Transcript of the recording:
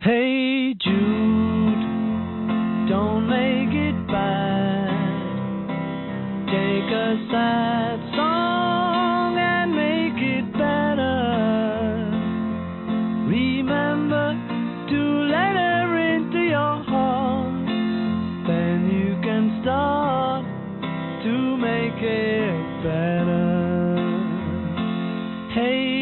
Hey Jude, don't make it bad. Take a sad song and make it better. Remember to let her into your heart. Then you can start to make it better. Hey